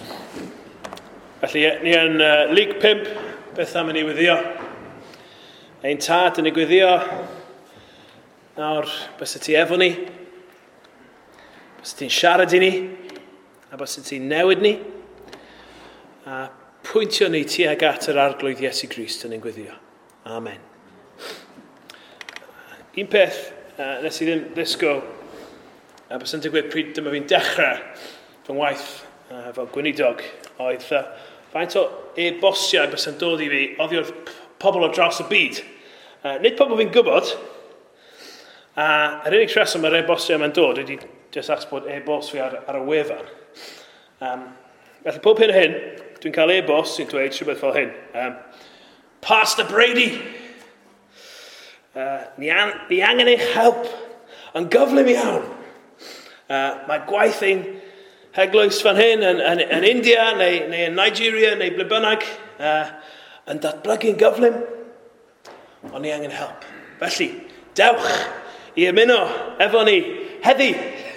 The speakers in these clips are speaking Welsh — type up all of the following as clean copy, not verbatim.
Felly, ni yn Lig 5, beth am yn ei weddio. Ein tad yn ei gweddio. Nawr, bys y ti efo ni. Bys y ti'n siarad i ni. A bys y ti'n newid ni. A pwyntio ni tuag at yr arglwydd Iesu Grist yn ei gweddio. Amen. Un peth nes i ddim ddisgo, a bys yn digwydd pryd dyma fi'n dechrau fy ngwaith fel gweinidog, oedd faint o e-bostiau bys yn dod i fi oddi wrth pobl o draws y byd. Nid pobl fi'n gwybod, a yr unig rheswm mae'r e-bostiau yma'n dod wedi just achos bod e-bost fi ar y wefan. Felly pob hyn hyn, dwi'n cael e-bost sy'n dweud rhywbeth fel hyn. Pastor Brady, ni angen eich help yn gyflym iawn. Mae gwaith ein heglwys fan hyn yn India neu yn Nigeria neu ble bynnag yn datblygu'n gyflym, ond ni angen help. Felly, dewch i ymuno efo ni heddi.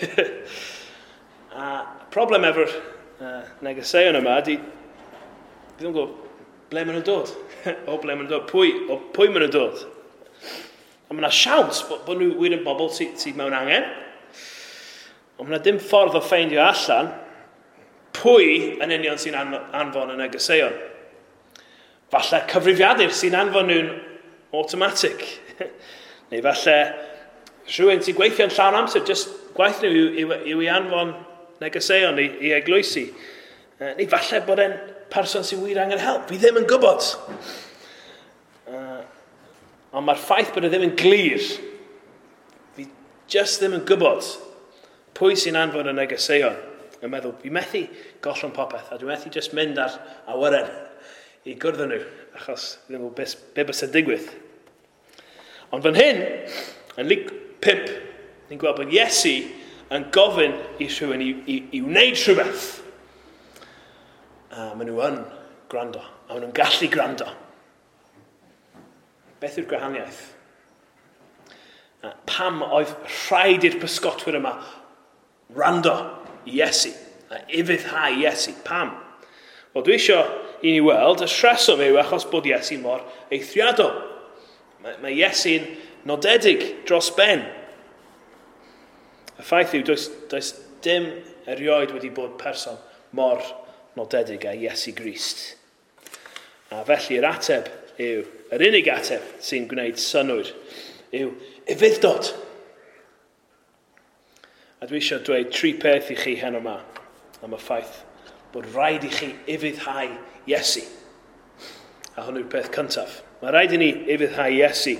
A problem efo'r negeseuon yma ydy, ddim yn gwybod ble maen nhw'n dod. O ble maen nhw'n dod, pwy maen nhw'n dod. A mae yna siawns bod nhw wir yn bobl sydd mewn angen. Ond mae yna dim ffordd o ffeindio allan pwy yn union sy'n anfon y negeseuon. Falle cyfrifiadur sy'n anfon nhw'n automatic. Neu falle rhywun sy'n gweithio'n llawn amser, just gwaith nhw yw i anfon negeseuon i eglwysi. Neu falle bod e'n person sy'n wir angen help. Fi ddim yn gwybod. Ond mae'r ffaith bod e ddim yn glir. Fi just ddim yn gwybod pwy sy'n anfon y negeseuon. Yn meddwl, fi methu gollon popeth, a dwi'n methu just mynd ar awyren i gwrdd nhw, achos ddim yn be bys yn digwydd. Ond fan hyn, yn Lig 5, ni'n gweld bod Iesu yn gofyn i rhywun i wneud rhywbeth. A maen nhw yn gwrando, a maen nhw'n gallu gwrando. Beth yw'r gwahaniaeth? Pam oedd rhaid i'r pysgotwyr yma rando i Iesu, a ufuddhau Iesu. Pam? Wel, dwi eisiau i ni weld y rheswm yw achos bod Iesu mor eithriadol. Mae Iesu'n nodedig dros ben. Y ffaith yw, does dim erioed wedi bod person mor nodedig a Iesu Grist. A felly yr ateb yw, yr unig ateb sy'n gwneud synwyr yw ufudd-dod. A dwi eisiau dweud 3 peth i chi heno yma am y ffaith bod rhaid i chi ufuddhau Iesu. A hwn yw'r peth cyntaf. Mae rhaid i ni ufuddhau Iesu.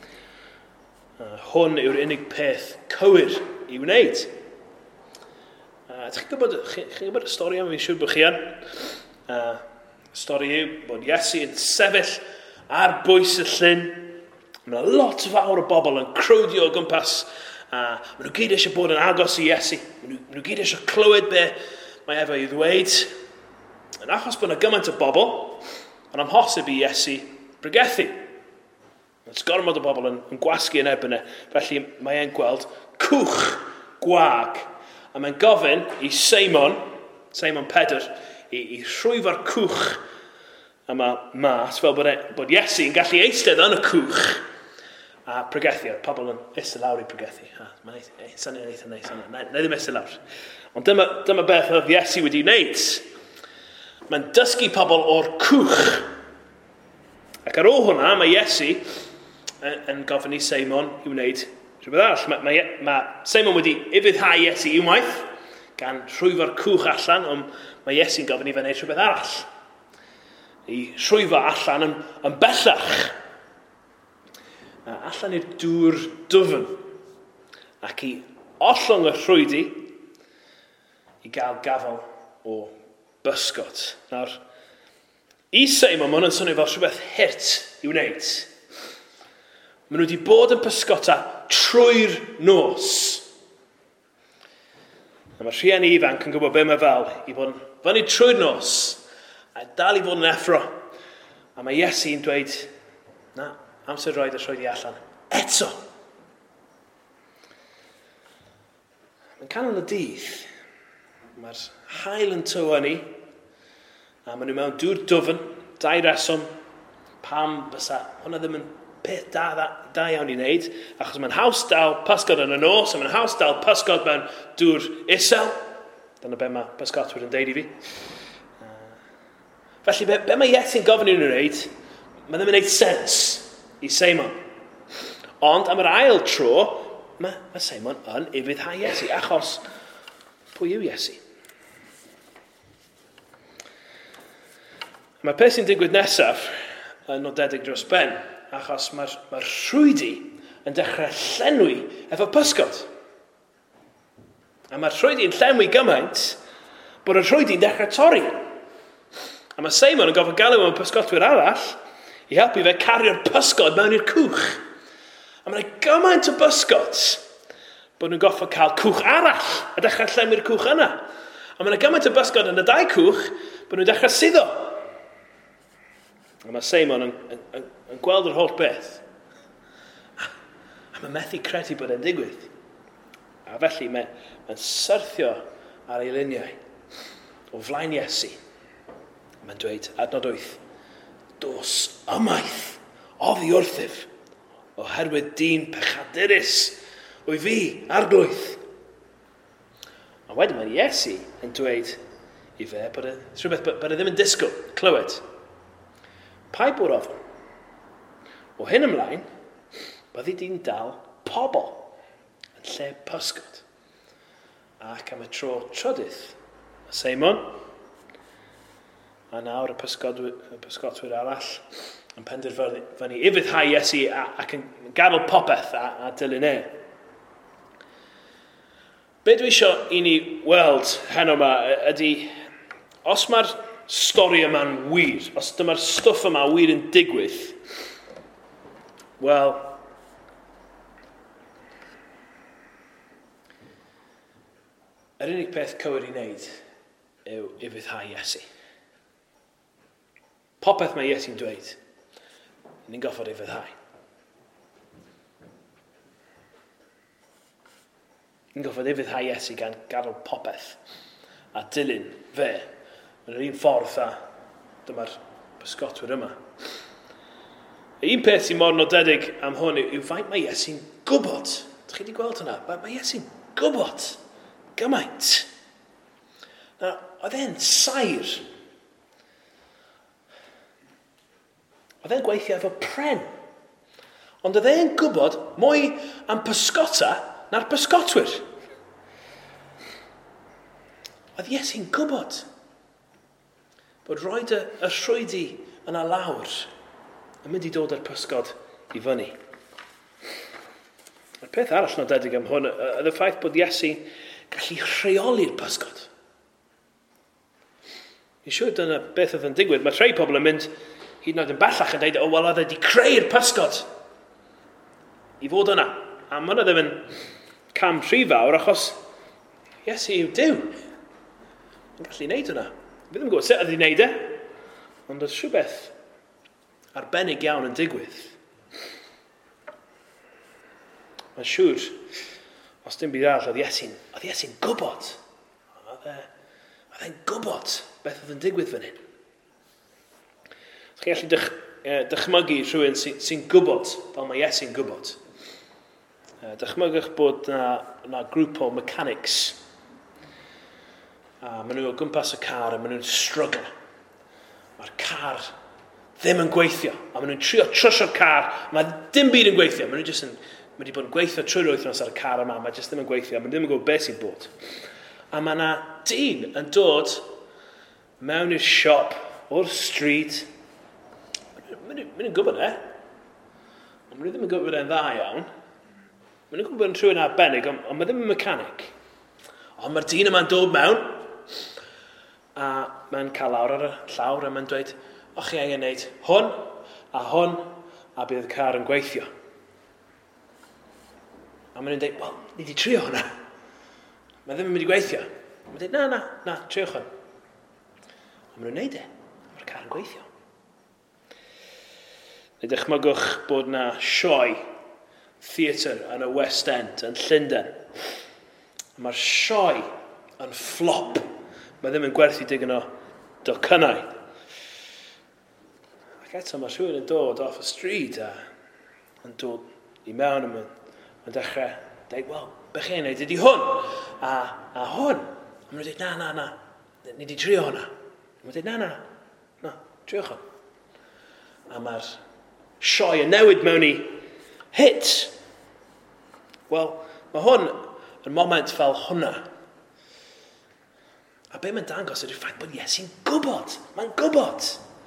Hwn yw'r unig peth cywir i wneud. Chi'n gwybod y stori am fi'n siŵr bod chi yn? Y stori yw bod Iesu yn sefyll ar bwys y llyn. Mae lot fawr o bobl yn crwdio o gwmpas. Maen nhw gyd eisiau bod yn agos i Iesu. Maen nhw gyd eisiau clywed be mae efo i ddweud. Yn achos bod yna gymaint o bobl, ond amhosib i Iesu bregethu. Mae'n gormod o bobl yn gwasgu yn erbyn e. Felly mae e'n gweld cwch gwag. A mae'n gofyn i Seimon Pedr, i rhwyfo'r cwch yma mas, fel bod Iesu yn gallu eistedd yn y cwch. A pregethu, pobl yn eistedd lawr i pregethu. Mae'n syniad eitha neis, na ddim eistedd lawr. Ond dyma beth oedd Iesu wedi wneud. Mae'n dysgu pobl o'r cwch. Ac ar ôl hwnna, mae Iesu yn gofyn i Seimon i wneud rhywbeth arall. Mae Seimon wedi ufuddhau Iesu unwaith, gan rhwyfo'r cwch allan, ond mae Iesu'n gofyn i fe wneud rhywbeth arall. I rhwyfo allan yn bellach. Allan i'r dŵr dwfn, ac i ollwng y rhwydi i gael gafel o bysgod. Nawr, i Seimon, mae hwnna'n swnio fel rhywbeth hurt i wneud. Maen nhw wedi bod yn pysgota trwy'r nos. A mae rhieni ifanc yn gwybod be mae fel i bod yn fyny trwy'r nos, a dal i fod yn effro. A mae Iesu'n dweud, na, amser roed y rhoedi allan. Eto. Mae'n canol y dydd. Mae'r haul yn tywynnu. A maen nhw mewn dŵr dwfn, 2 reswm, pam fysa hwnna ddim yn peth da iawn i wneud, achos mae'n haws dal pysgod yn y nos, a mae'n haws dal pysgod mewn dŵr isel. Dyna be mae pysgotwyr yn deud i fi. Felly, be mae Iesu'n gofyn i nhw'n wneud, mae ddim yn gwneud sens i Seimon. Ond am yr ail tro, mae Seimon yn ufuddhau Iesu, achos pwy yw Iesu? Mae peth sy'n digwydd nesaf yn nodedig dros ben, achos mae'r rhwydi yn dechrau llenwi efo pysgod. A mae'r rhwydi yn llenwi gymaint bod y rhwydi'n dechrau torri. A mae Seimon yn gofyn galw am pysgotwyr arall i helpu fe cario'r pysgod mewn i'r cwch. A mae'n gymaint o bysgod bod nhw'n goffa cael cwch arall a dechrau llenwi'r cwch yna. A mae'n gymaint o bysgod yn y 2 cwch bod nhw'n dechrau suddo. A mae Seimon yn gweld yr holl beth. A mae'n methu credu bod e'n digwydd. A felly mae'n syrthio ar ei luniau o flaen Iesu. Mae'n dweud, adnod 8, dos ymaith oddi wrthyf, oherwydd dyn pechadurus o'i fi arglwydd. A wedyn mae Iesu yn dweud i fe bod e ddim yn disgwyl, clywed. Pai bwr ofn. O hyn ymlaen, byddi di'n dal pobl yn lle pysgod. Ac am y tro trydydd, Seimon, a nawr y pysgotwyr arall yn penderfynu ufuddhau Iesu ac yn gadael popeth a dilyn e. Be dwi eisiau i ni weld heno yma ydy, os mae'r stori yma'n wir, os dyma'r stwff yma wir yn digwydd, wel, yr unig peth cywir i wneud yw ufuddhau Iesu. Popeth mae Iesu'n dweud, ni'n goffod ufuddhau. Ni'n goffod ufuddhau Iesu gan gadael popeth a dilyn fe. Mae'n yr un ffordd a dyma'r pysgotwyr yma. Un peth sy'n mor nodedig am hwn yw faint mae Iesu'n gwybod. Dych chi wedi gweld hynna? Mae Iesu'n gwybod gymaint. Nawr, oedd e'n sair. Oedd e'n gweithio efo pren. Ond oedd e'n gwybod mwy am pysgota na'r pysgotwyr. Oedd Iesu'n gwybod bod roed y rhwydi yna lawr yn mynd i dod â'r pysgod i fyny. Y peth arall nodedig am hwn ydy y ffaith bod Iesu'n gallu rheoli'r pysgod. Ni'n siŵr dyna beth oedd yn digwydd. Mae rhai pobl yn mynd hyd yn oed yn bellach yn dweud, wel, oedd e wedi creu'r pysgod i fod yna. A mae hwnna ddim yn cam rhy fawr, achos Iesu yw Duw. Mae'n gallu gwneud hwnna. Fi ddim yn gwybod sut oedd hi'n gwneud e, ond oedd rhywbeth arbennig iawn yn digwydd. Mae'n siŵr, os dim byd arall, oedd Iesu'n gwybod. Oedd e'n gwybod beth oedd yn digwydd fan hyn. Chi'n gallu dychmygu rhywun sy'n gwybod fel mae Iesu'n gwybod. Dychmygwch bod na grŵp o mechanics. A maen nhw o gwmpas y car a maen nhw'n struggle. Mae'r car ddim yn gweithio. A maen nhw'n trio trysio'r car. Mae dim byd yn gweithio. Maen nhw wedi bod yn gweithio trwy'r wythnos ar y car yma. Mae jyst ddim yn gweithio. Maen nhw ddim yn gwybod beth sy'n bod. A mae yna dyn yn dod mewn i'r siop o'r stryd. Maen nhw'n gwybod e. Ond maen nhw ddim yn gwybod e'n dda iawn. Maen nhw'n gwybod yn rhywun arbennig, ond mae ddim yn mechanic. Ond mae'r dyn yma'n dod mewn, a mae'n cael lawr ar y llawr, a mae'n dweud, o chi angen gwneud hwn, a bydd y car yn gweithio. A maen nhw'n dweud, wel, ni wedi trio hwnna. Mae ddim yn mynd i gweithio. Maen nhw'n dweud, na, triwch hwn. A maen nhw'n gwneud e, mae'r car yn gweithio. Neu dychmygwch bod na sioe theatr yn y West End yn Llundain. Mae'r sioe yn flop. Mae ddim yn gwerthu digon o docynnau. Ac eto mae rhywun yn dod off y stryd a yn dod I mewn a mae'n dechrau dweud, wel, bych chi'n neud ydi hwn. A hwn. A maen nhw'n dweud, na, ni di trio hwnna. A maen nhw'n dweud, na, triwch hwn. A mae'r sioe yn newid mewn I hit. Wel, mae hwn yn moment fel hwnna. A be mae'n dangos ydy'r ffaith bod Iesu'n gwybod. Mae'n gwybod.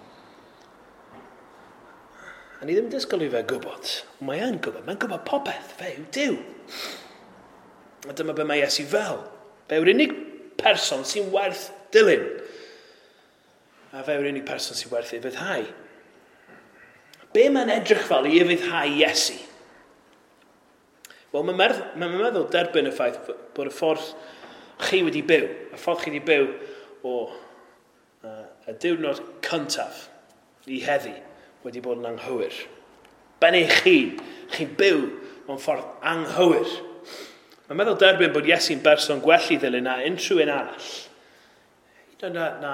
A ni ddim yn disgwyl I fe gwybod. Mae e'n gwybod. Mae'n gwybod popeth. Fe yw Duw. A dyma be mae Iesu fel. Fe yw'r unig person sy'n werth dilyn. A fe yw'r unig person sy'n werth I fyddhau. Be mae'n edrych fel I fyddhau Iesu? Wel, mae'n meddwl derbyn y ffaith bod y ffordd chi wedi byw, y ffordd chi wedi byw o y diwrnod cyntaf I heddi wedi bod yn anghywir. Ben eich chi'n byw mewn ffordd anghywir. Mae'n meddwl derbyn bod Iesu'n berson gwell I ddilyn na unrhyw un arall. Hyd yn oed na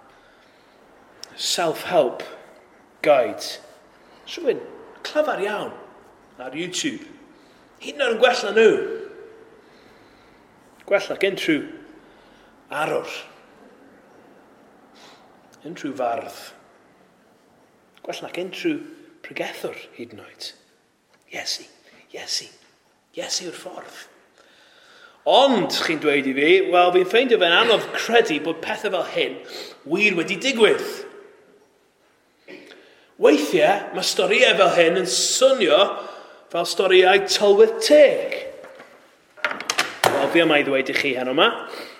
self-help guide. Rhywun clyfar iawn ar YouTube. Hyd yn oed yn gwell na nhw. Gwell ac unrhyw arwr. Unrhyw fardd. Gwell ac unrhyw pregethwr hyd yn oed. Iesu. Iesu yw'r ffordd. Ond, chi'n dweud I fi, wel, fi'n ffeindio fe'n anodd credu bod pethau fel hyn wir wedi digwydd. Weithiau, mae storiau fel hyn yn swnio fel storiau tylwyth teg. Wel, fi yma I ddweud I chi heno yma.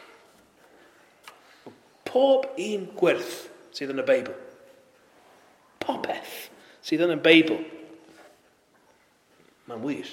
Pob un gwirth sydd yn y Beibl. Popeth sydd yn y Beibl. Mae'n wir.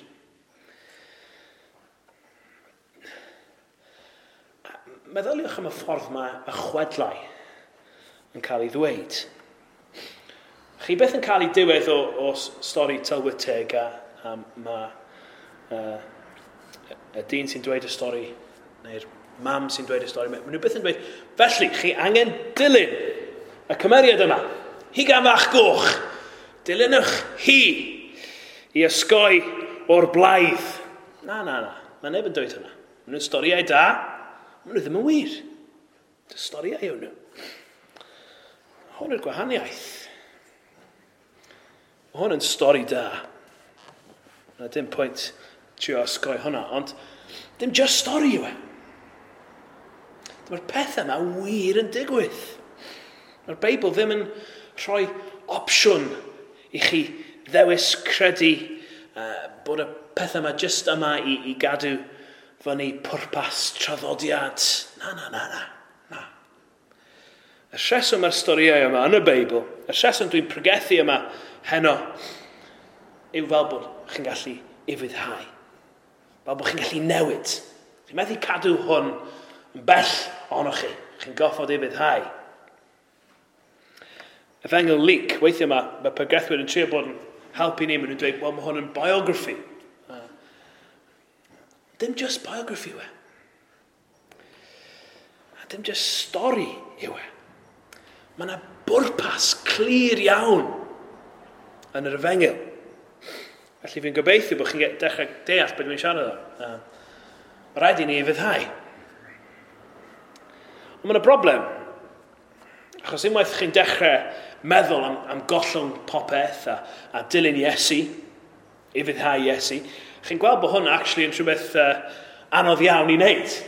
Meddyliwch am y ffordd mae y chwedlau yn cael ei ddweud. Chi beth yn cael ei diwedd o stori tylwyth teg a mae y dyn sy'n dweud y stori, neu'r mam sy'n dweud y stori, maen nhw beth yn dweud, felly chi angen dilyn y cymeriad yma. Hi gan fach goch, dilynwch hi I ysgoi o'r blaidd. Na, mae neb yn dweud hynna. Maen nhw'n storiau da, maen nhw ddim yn wir. Dy storiau yw nhw. Hwn yw'r gwahaniaeth. Mae hwn yn stori da. Na dim pwynt trio ysgoi hwnna, ond dim just stori yw e. Mae'r pethau yma wir yn digwydd. Mae'r Beibl ddim yn rhoi opsiwn I chi ddewis credu bod y pethau yma just yma I gadw fyny pwrpas traddodiad. Na. Y rheswm mae'r storiau yma yn y Beibl, y rheswm dwi'n pregethu yma heno, yw fel bod chi'n gallu ifuddhau. Fel bod chi'n gallu newid. Chi'n methu cadw hwn yn bell ohonoch chi. Chi'n goffod ifuddhau. Efengil Luke, weithiau mae pregethwyr yn trio bod yn helpu ni, maen nhw'n dweud, wel, mae hwn yn biography. Dim just biography yw e. Dim just stori yw e. Mae yna bwrpas clir iawn yn yr efengil. Felly fi'n gobeithio bod chi'n dechrau deall beth dwi'n siarad o. Mae rhaid I ni ifuddhau. Ond mae yna broblem. Achos unwaith chi'n dechrau meddwl am gollwng popeth a dilyn Iesu, ifuddhau Iesu, chi'n gweld bod hwn actually yn rhywbeth anodd iawn I wneud.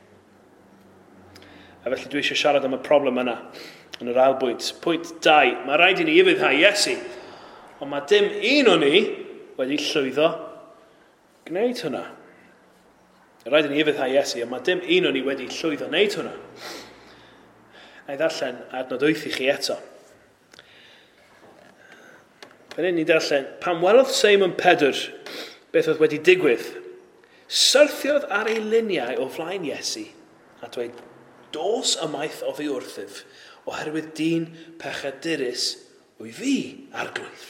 A felly dwi eisiau siarad am y problem yna yn yr ailbwynt. Pwynt 2, mae rhaid I ni ifuddhau Iesu, ond mae dim un o ni wedi llwyddo gwneud hwnna. Rhaid I ni ifuddhau Iesu, ond mae dim un o ni wedi llwyddo wneud hwnna. Na I ddarllen adnod 8 I chi eto. Fan hyn ni'n darllen, pan welodd Simon Pedr beth oedd wedi digwydd, syrthiodd ar ei luniau o flaen Iesu a dweud, dos ymaith o fi wrthyf, oherwydd dyn pechadurus o'i fi arglwydd.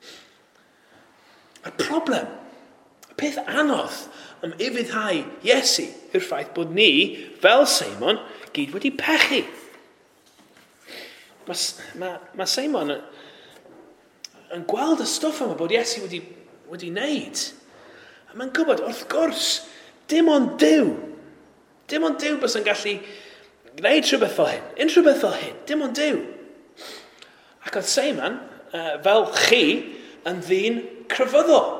Y problem, y peth anodd am ifuddhau Iesu yw'r ffaith bod ni, fel Simon, gyd wedi pechu. Mae Simon yn gweld y stwff yma bod Iesu wedi wneud. A mae'n gwybod, wrth gwrs, dim ond Dyw. Dim ond Dyw bys yn gallu gwneud rhywbeth fel hyn. Unrhyw beth fel hyn. Dim ond Dyw. Ac oedd Simon, fel chi, yn ddyn crefyddol.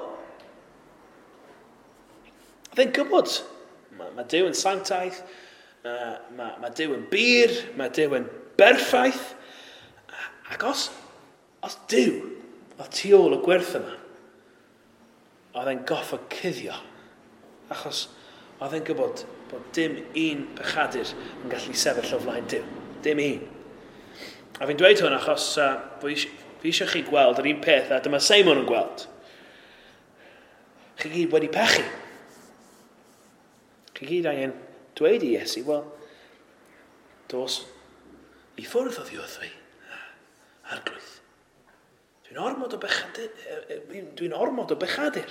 Oedd e'n gwybod. Mae Dyw yn sanctaidd. Mae Dyw yn bir. Mae Dyw yn berffaith. Ac os Dyw oedd tu ôl y gwerth yma, oedd e'n goffa cuddio. Achos oedd e'n gwybod bod dim un bechadur yn gallu sefyll o flaen Dyw. Dim un. A fi'n dweud hwn achos fi eisiau chi gweld yr un peth a dyma Simon yn gweld. Chi gyd wedi pechu. Chi gyd angen dweud i Iesu, wel, dos i ffwrdd o ddiwrthwy. Arglwydd. Dwi'n ormod o bechadur.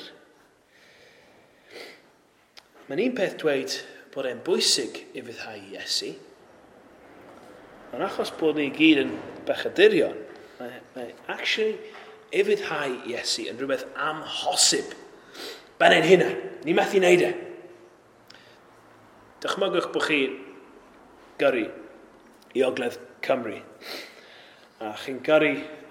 Mae'n un peth dweud bod e'n bwysig i fyddhau Iesu. Ond achos bod ni gyd yn bechadurion, mae actually i fyddhau Iesu yn rhywbeth amhosib. Ben ein hunain. Ni methu wneud e. Dychmygwch bod chi gyrru i Ogledd Cymru. A chi'n gyrru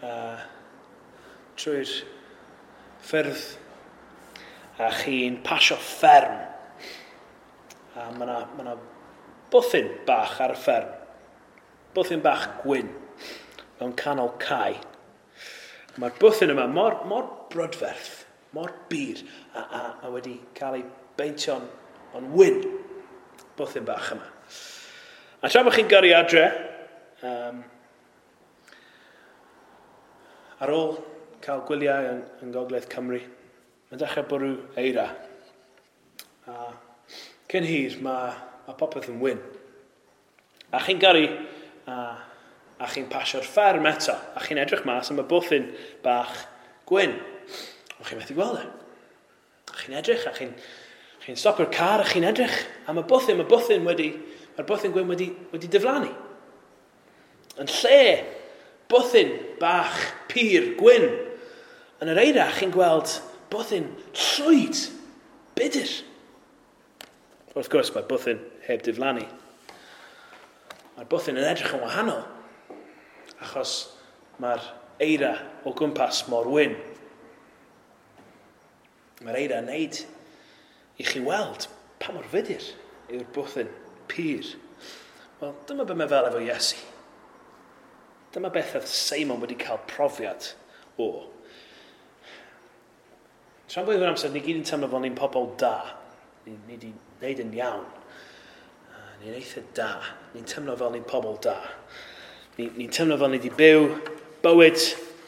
trwy'r ffyrdd a chi'n pasio fferm. A mae bwthyn bach ar y fferm. Bwthyn bach gwyn mewn canol cae. Mae'r bwthyn yma mor brydferth, mor bir, a wedi cael ei beintio'n wyn. Bwthyn bach yma. A tra bod chi'n gyrru adre, ar ôl cael gwyliau yn Gogledd Cymru, mae'n dechrau bwrw eira. A cyn hir, mae popeth yn wyn. A chi'n gyrru, a chi'n pasio'r fferm eto, a chi'n edrych mas am y bwthyn bach gwyn. A chi'n methu gweld e. A chi'n edrych, a chi'n stopio'r car, a chi'n edrych am y bwthyn. Mae'r bwthyn gwyn wedi diflannu. Yn lle bwthyn bach pur gwyn, yn yr eira chi'n gweld bwthyn llwyd, budur. Wrth gwrs, mae bwthyn heb diflannu. Mae'r bwthyn yn edrych yn wahanol, achos mae'r eira o gwmpas mor wyn. Mae'r eira yn neud i chi weld pa mor fudur yw'r bwthyn pur. Wel, dyma beth mae fel efo Iesu. Dyma beth oedd Simon wedi cael profiad o. Tra'n fwy o'r amser, ni gyd yn teimlo fel ni'n pobl da. Ni wedi gwneud yn iawn. Ni'n eitha da. Ni'n teimlo fel ni'n pobl da. Ni'n teimlo fel ni wedi byw bywyd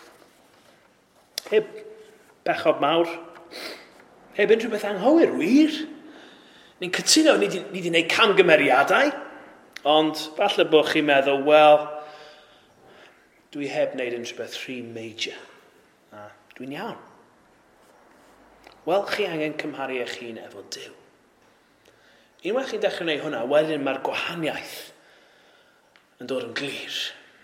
heb bechod mawr. Heb unrhyw beth anghywir, wir. Ni'n cytuno, ni wedi gwneud camgymeriadau. Ond falle bod chi'n meddwl, wel, dwi heb wneud unrhyw beth rhy major. A dwi'n iawn. Wel, chi angen cymharu eich hun efo Dyw. Unwaith chi'n dechrau gwneud hwnna, wedyn mae'r gwahaniaeth yn dod yn glir.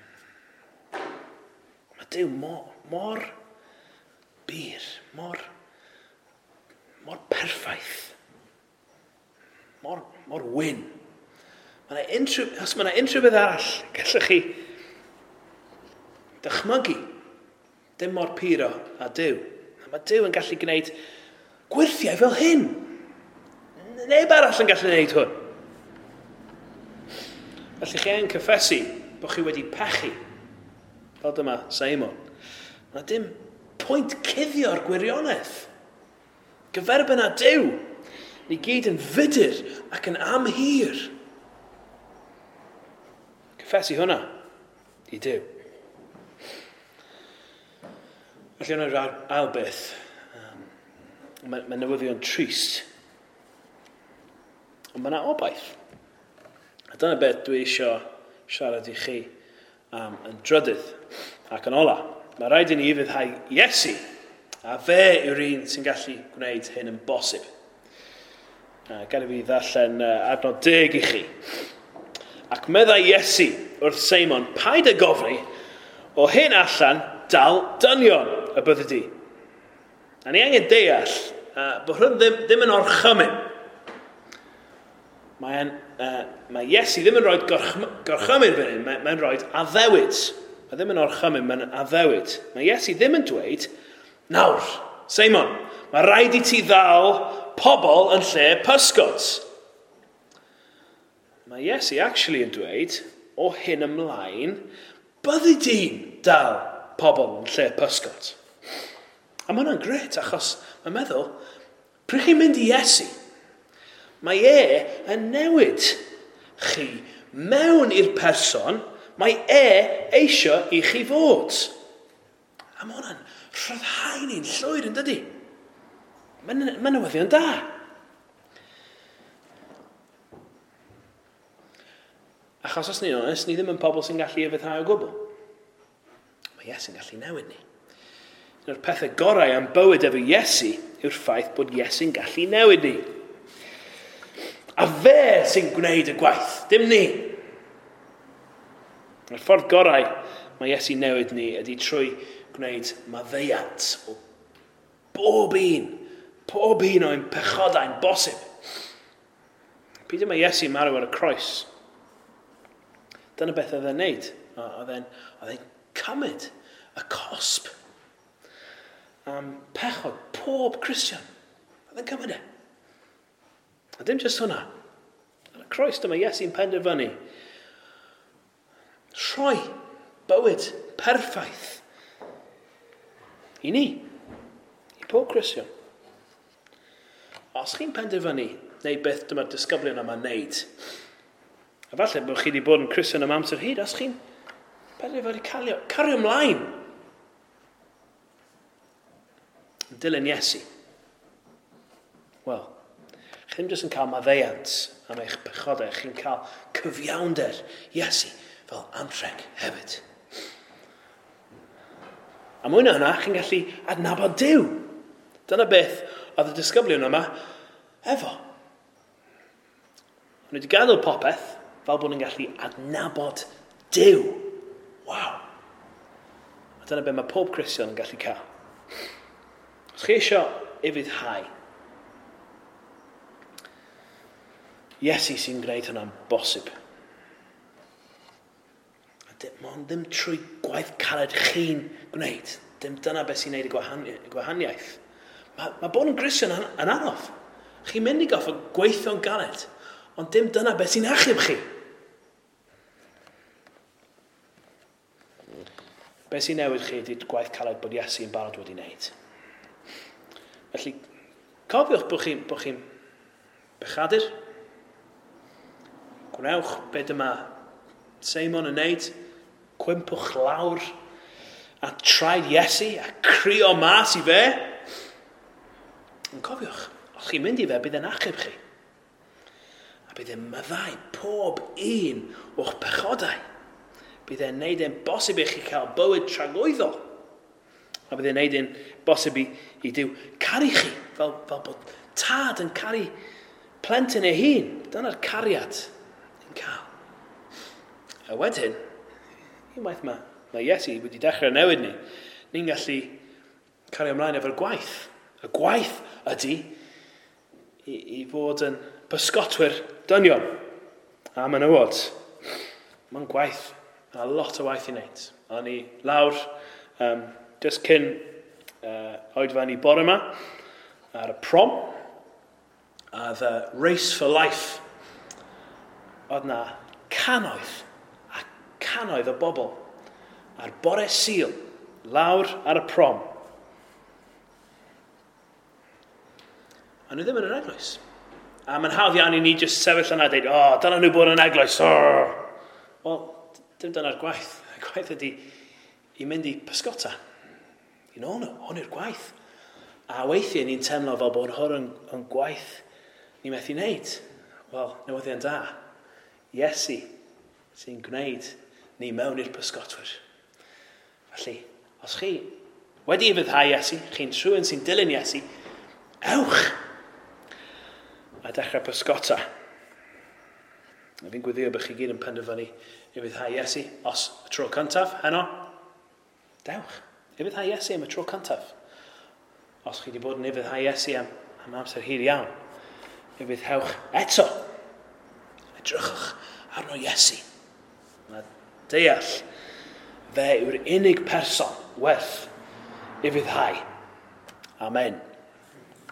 Mae Dyw mor bir, mor perffaith, mor wyn. Os mae yna unrhyw beth arall, gallwch chi dychmygu dim mor pur a Dyw. Mae Dyw yn gallu gwneud gwirthiau fel hyn. Neb arall yn gallu gwneud hwn. Felly chi angen cyffesu bod chi wedi pechu. Fel dyma Simon. Mae dim pwynt cuddio'r gwirionedd. Gyferbyn â Dyw. Ni gyd yn fudur ac yn amhir. Cyffesu hwnna i Dyw. Felly hwnna'r ail beth. Mae newyddion trist. Ond mae yna obaith. A dyna beth dwi eisiau siarad i chi yn drydydd ac yn ola. Mae rhaid i ni fyddhau Iesu, a fe yw'r un sy'n gallu gwneud hyn yn bosib. Gad i fi ddarllen adnod 10 i chi. Ac meddai Iesu wrth Simon, paid â gofri o hyn allan dal dynion y bydde di. A ni angen deall bod hwn ddim yn orchymyn. Mae Iesu ddim yn rhoi gorchymyn fan hyn, mae'n rhoi addewid. Mae ddim yn orchymyn, mae'n addewid. Mae Iesu ddim yn dweud, nawr, Seimon, mae rhaid i ti ddal pobl yn lle pysgod. Mae Iesu actually yn dweud, o hyn ymlaen, byddi di'n dal pobl yn lle pysgod. A mae hwnna'n gret, achos mae'n meddwl, pryd chi'n mynd i Iesu, mae yn newid chi mewn i'r person, mae eisio i chi fod. A mae hwnna'n rhyddhau ni'n llwyr yn dydi. Mae'n newyddion da. Achos os ni'n onest, ni ddim yn pobl sy'n gallu efeithau o gwbl. Mae Iesu'n gallu newid ni. Un o'r pethau gorau am bywyd efo Iesu yw'r ffaith bod Iesu'n gallu newid ni. A fe sy'n gwneud y gwaith, dim ni. Yr ffordd gorau mae Iesu newid ni ydy trwy gwneud maddeuant o bob un o'n pechodau'n bosib. Pryd mae Iesu marw ar y croes, dyna beth oedd e'n neud. Oedd e'n cymryd y cosb am pechod pob Christian. Oedd e'n cymryd e. A dim jyst hwnna. Ar y croes dyma Iesu'n penderfynu. Rhoi bywyd perffaith i ni. I pob Christian. Os chi'n penderfynu neu beth dyma'r disgyblion yma'n neud, a falle bod chi wedi bod yn Christian am amser hyd, os chi'n penderfynu cario ymlaen yn dilyn Iesu, wel, chi ddim jyst yn cael maddeuant am eich pechodau, chi'n cael cyfiawnder Iesu fel anrheg hefyd. A mwy na hynna, chi'n gallu adnabod Duw. Dyna beth oedd y disgyblion yma efo. Nhw wedi gadael popeth fel bod nhw'n gallu adnabod Duw. Waw. A dyna beth mae pob Christian yn gallu cael. Os chi eisiau efeithau, Iesu sy'n gwneud hynna'n bosib. Ond ddim trwy gwaith caled chi'n gwneud. Dim dyna beth sy'n gwneud y gwahaniaeth. Mae bod yn Christian yn anodd. Chi'n mynd i goffa gweithio'n galed, ond dim dyna beth sy'n achub chi. Beth sy'n newid chi ydy'r gwaith caled bod Iesu yn barod wedi wneud. Felly, cofiwch bod chi'n bechadur. Gwnewch beth yma Seimon yn wneud. Cwimpwch lawr a traed Iesu a crio mas i fe. Ond cofiwch, os chi'n mynd i fe, bydd e'n achub chi. A bydd e'n myddau pob un o'ch pechodau. Bydd e'n neud e'n bosib i chi cael bywyd tragwyddol. A bydd e'n neud e'n bosib i Duw caru chi, fel bod tad yn caru plentyn ei hun. Dyna'r cariad yn cael. A wedyn, unwaith mae Iesu wedi dechrau newid ni, ni'n gallu cario ymlaen efo'r gwaith. Y gwaith ydy i fod yn pysgotwyr dynion a menywod. Mae'n gwaith, a lot o waith i wneud. A ni lawr, just cyn oedfan i bore yma, ar y prom, a the Race for Life. Oedd na cannoedd o bobl ar bore Sul, lawr ar y prom. A nhw ddim yn yr eglwys. A mae'n hawdd iawn i ni just sefyll yna a dweud, dyna nhw bod yn eglwys. Wel, dim dyna'r gwaith. Y gwaith ydy i mynd i pysgota. I nôl nhw, hwn yw'r gwaith. A weithiau ni'n teimlo fel bod hwn yn gwaith ni methu wneud. Wel, newyddion da. Iesu sy'n gwneud ni mewn i'r pysgotwyr. Felly, os chi wedi efeithau Iesu, chi'n rhywun sy'n dilyn Iesu, ewch a dechrau pysgota. A fi'n gwyddio bod chi gyd yn penderfynu efeithau Iesu, os y tro cyntaf, heno, dewch. Ifyddhau Iesu am y tro cyntaf. Os chi wedi bod yn ifyddhau Iesu am amser hir iawn, ifyddhewch eto. Edrychwch arno Iesu. Mae deall fe yw'r unig person werth ifyddhau. Amen.